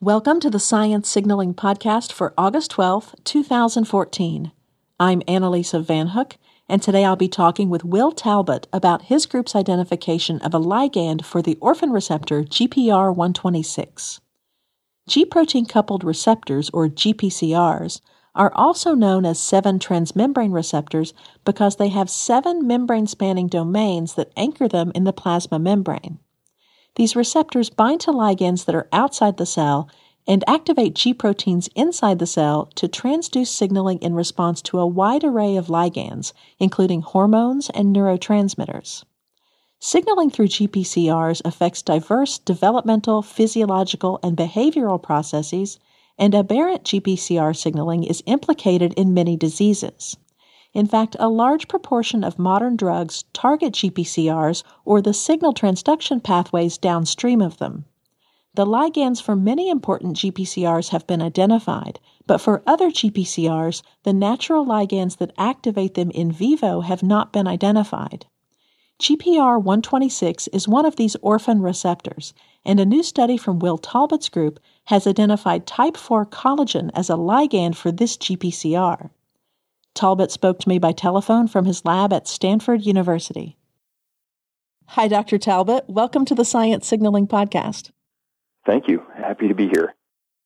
Welcome to the Science Signaling Podcast for August 12th, 2014. I'm Annalisa Van Hook, and today I'll be talking with Will Talbot about his group's identification of a ligand for the orphan receptor GPR126. G-protein-coupled receptors, or GPCRs, are also known as 7 transmembrane receptors because they have 7 membrane-spanning domains that anchor them in the plasma membrane. These receptors bind to ligands that are outside the cell and activate G proteins inside the cell to transduce signaling in response to a wide array of ligands, including hormones and neurotransmitters. Signaling through GPCRs affects diverse developmental, physiological, and behavioral processes, and aberrant GPCR signaling is implicated in many diseases. In fact, a large proportion of modern drugs target GPCRs or the signal transduction pathways downstream of them. The ligands for many important GPCRs have been identified, but for other GPCRs, the natural ligands that activate them in vivo have not been identified. GPR126 is one of these orphan receptors, and a new study from Will Talbot's group has identified type 4 collagen as a ligand for this GPCR. Talbot spoke to me by telephone from his lab at Stanford University. Hi, Dr. Talbot. Welcome to the Science Signaling Podcast. Thank you. Happy to be here.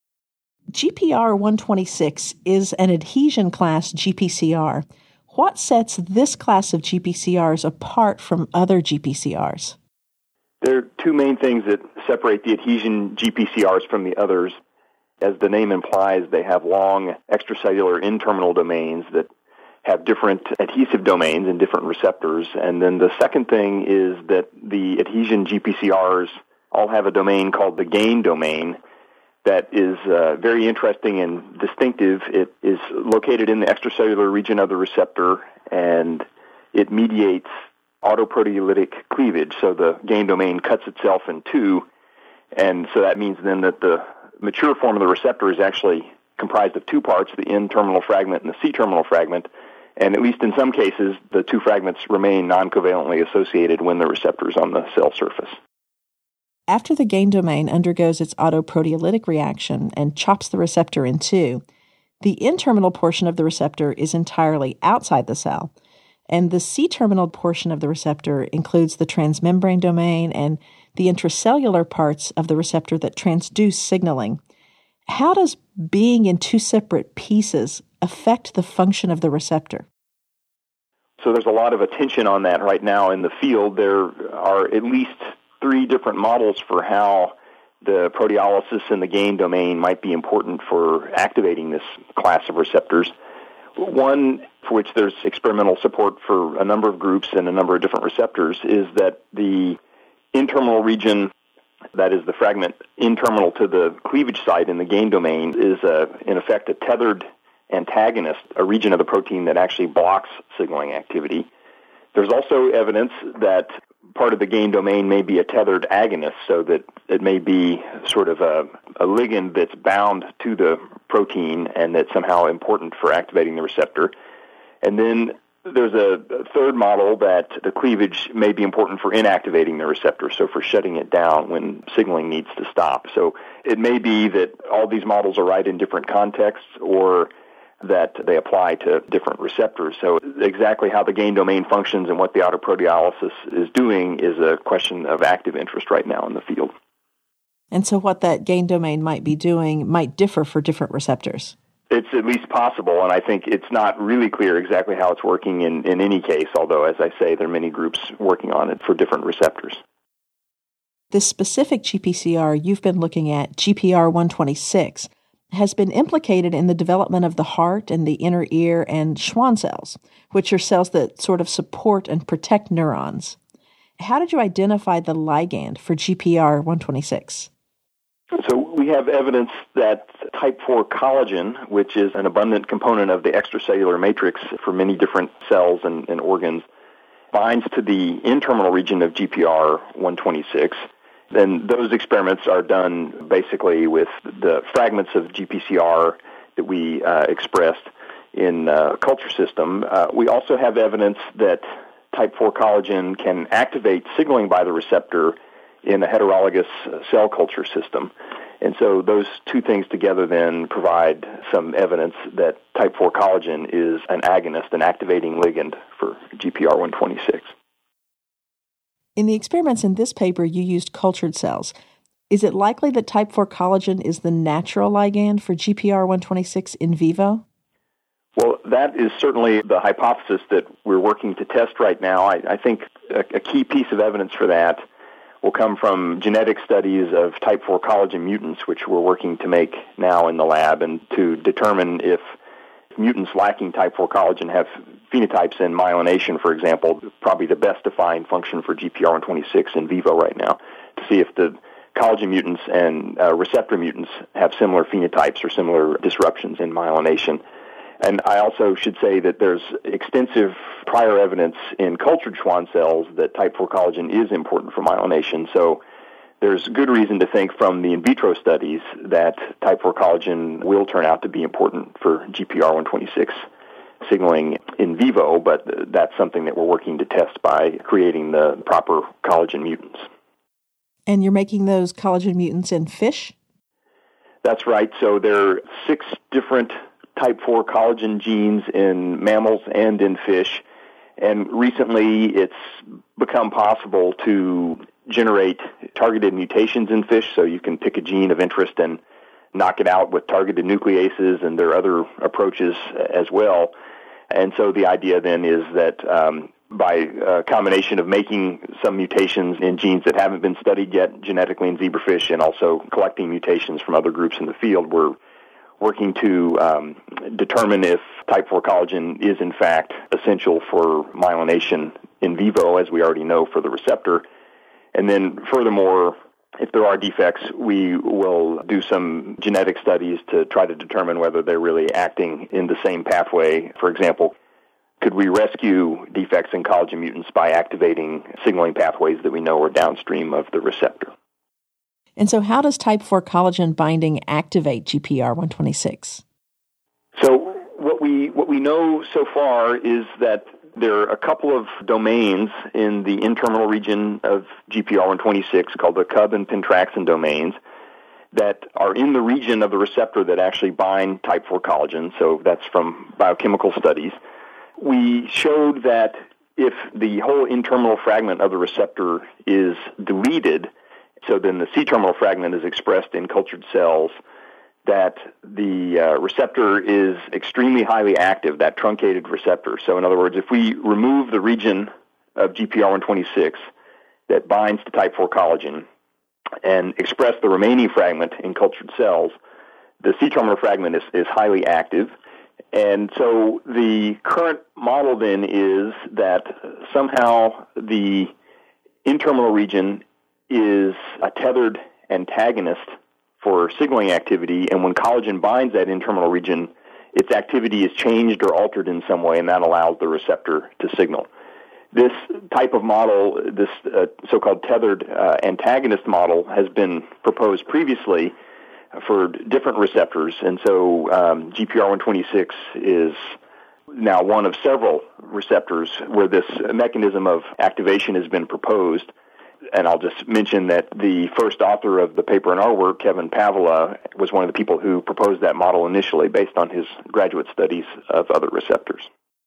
GPR126 is an adhesion class GPCR. What sets this class of GPCRs apart from other GPCRs? There are two main things that separate the adhesion GPCRs from the others. As the name implies, they have long extracellular N-terminal domains that have different adhesive domains and different receptors. And then the second thing is that the adhesion GPCRs all have a domain called the gain domain that is very interesting and distinctive. It is located in the extracellular region of the receptor, and it mediates autoproteolytic cleavage. So the gain domain cuts itself in two, and so that means then that the mature form of the receptor is actually comprised of two parts, the N-terminal fragment and the C-terminal fragment, and at least in some cases, the two fragments remain non-covalently associated when the receptor is on the cell surface. After the gain domain undergoes its autoproteolytic reaction and chops the receptor in two, the N-terminal portion of the receptor is entirely outside the cell, and the C-terminal portion of the receptor includes the transmembrane domain and the intracellular parts of the receptor that transduce signaling. How does being in two separate pieces affect the function of the receptor? So there's a lot of attention on that right now in the field. There are at least 3 different models for how the proteolysis in the gain domain might be important for activating this class of receptors. One for which there's experimental support for a number of groups and a number of different receptors is that the N-terminal region, that is the fragment N-terminal to the cleavage site in the gain domain, is in effect a tethered antagonist, a region of the protein that actually blocks signaling activity. There's also evidence that part of the gain domain may be a tethered agonist, so that it may be sort of a ligand that's bound to the protein and that's somehow important for activating the receptor. And then there's a third model that the cleavage may be important for inactivating the receptor, so for shutting it down when signaling needs to stop. So it may be that all these models are right in different contexts, or that they apply to different receptors. So exactly how the gain domain functions and what the autoproteolysis is doing is a question of active interest right now in the field. And so what that gain domain might be doing might differ for different receptors. It's at least possible, and I think it's not really clear exactly how it's working in any case, although, as I say, there are many groups working on it for different receptors. This specific GPCR you've been looking at, GPR126, has been implicated in the development of the heart and the inner ear and Schwann cells, which are cells that sort of support and protect neurons. How did you identify the ligand for GPR126? So we have evidence that type 4 collagen, which is an abundant component of the extracellular matrix for many different cells and organs, binds to the N-terminal region of GPR126. Then those experiments are done basically with the fragments of GPCR that we expressed in a culture system. We also have evidence that type 4 collagen can activate signaling by the receptor in a heterologous cell culture system. And so those two things together then provide some evidence that type 4 collagen is an agonist, an activating ligand for GPR126. In the experiments in this paper, you used cultured cells. Is it likely that type 4 collagen is the natural ligand for GPR126 in vivo? Well, that is certainly the hypothesis that we're working to test right now. I think a key piece of evidence for that will come from genetic studies of type 4 collagen mutants, which we're working to make now in the lab, and to determine if mutants lacking type 4 collagen have phenotypes in myelination, for example, probably the best defined function for GPR126 in vivo right now, to see if the collagen mutants and receptor mutants have similar phenotypes or similar disruptions in myelination. And I also should say that there's extensive prior evidence in cultured Schwann cells that type 4 collagen is important for myelination. So there's good reason to think from the in vitro studies that type 4 collagen will turn out to be important for GPR126 signaling in vivo, but that's something that we're working to test by creating the proper collagen mutants. And you're making those collagen mutants in fish? That's right. So there are 6 different type 4 collagen genes in mammals and in fish. And recently it's become possible to generate targeted mutations in fish, so you can pick a gene of interest and knock it out with targeted nucleases, and there are other approaches as well. And so the idea then is that by a combination of making some mutations in genes that haven't been studied yet genetically in zebrafish and also collecting mutations from other groups in the field, we're working to determine if type 4 collagen is in fact essential for myelination in vivo, as we already know for the receptor. And then furthermore, if there are defects, we will do some genetic studies to try to determine whether they're really acting in the same pathway. For example, could we rescue defects in collagen mutants by activating signaling pathways that we know are downstream of the receptor? And so how does type 4 collagen binding activate GPR126? So what we know so far is that there are a couple of domains in the N-terminal region of GPR126 called the CUB and pentraxin domains that are in the region of the receptor that actually bind type 4 collagen. So that's from biochemical studies. We showed that if the whole N-terminal fragment of the receptor is deleted, so then the C-terminal fragment is expressed in cultured cells, that the receptor is extremely highly active, that truncated receptor. So in other words, if we remove the region of GPR126 that binds to type 4 collagen and express the remaining fragment in cultured cells, the C-terminal fragment is highly active. And so the current model then is that somehow the N-terminal region is a tethered antagonist for signaling activity, and when collagen binds that N-terminal region, its activity is changed or altered in some way, and that allows the receptor to signal. This type of model, this so-called tethered antagonist model, has been proposed previously for different receptors, and so GPR126 is now one of several receptors where this mechanism of activation has been proposed. And I'll just mention that the first author of the paper in our work, Kevin Pavela, was one of the people who proposed that model initially based on his graduate studies of other receptors.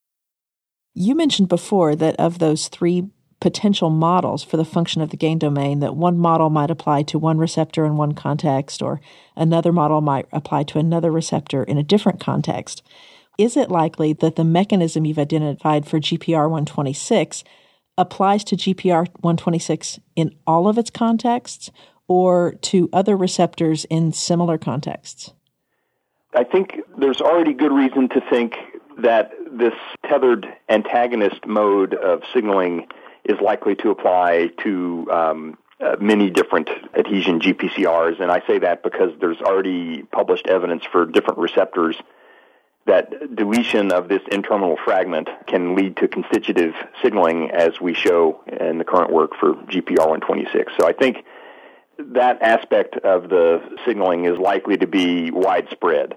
You mentioned before that of those 3 potential models for the function of the gain domain, that one model might apply to one receptor in one context, or another model might apply to another receptor in a different context. Is it likely that the mechanism you've identified for GPR126 applies to GPR126 in all of its contexts or to other receptors in similar contexts? I think there's already good reason to think that this tethered antagonist mode of signaling is likely to apply to many different adhesion GPCRs, and I say that because there's already published evidence for different receptors that deletion of this N-terminal fragment can lead to constitutive signaling, as we show in the current work for GPR126. So I think that aspect of the signaling is likely to be widespread.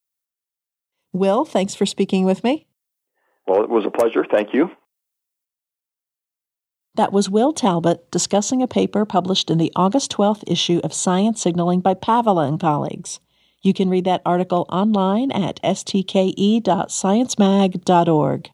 Will, thanks for speaking with me. Well, it was a pleasure. Thank you. That was Will Talbot discussing a paper published in the August 12th issue of Science Signaling by Paavola and colleagues. You can read that article online at stke.sciencemag.org.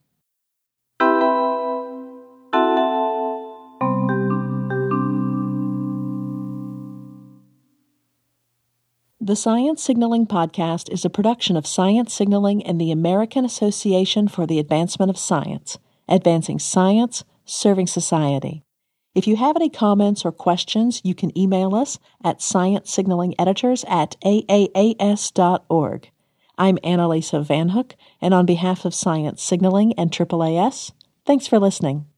The Science Signaling Podcast is a production of Science Signaling and the American Association for the Advancement of Science, advancing science, serving society. If you have any comments or questions, you can email us at sciencesignalingeditors@aaas.org. I'm Annalisa Van Hook, and on behalf of Science Signaling and AAAS, thanks for listening.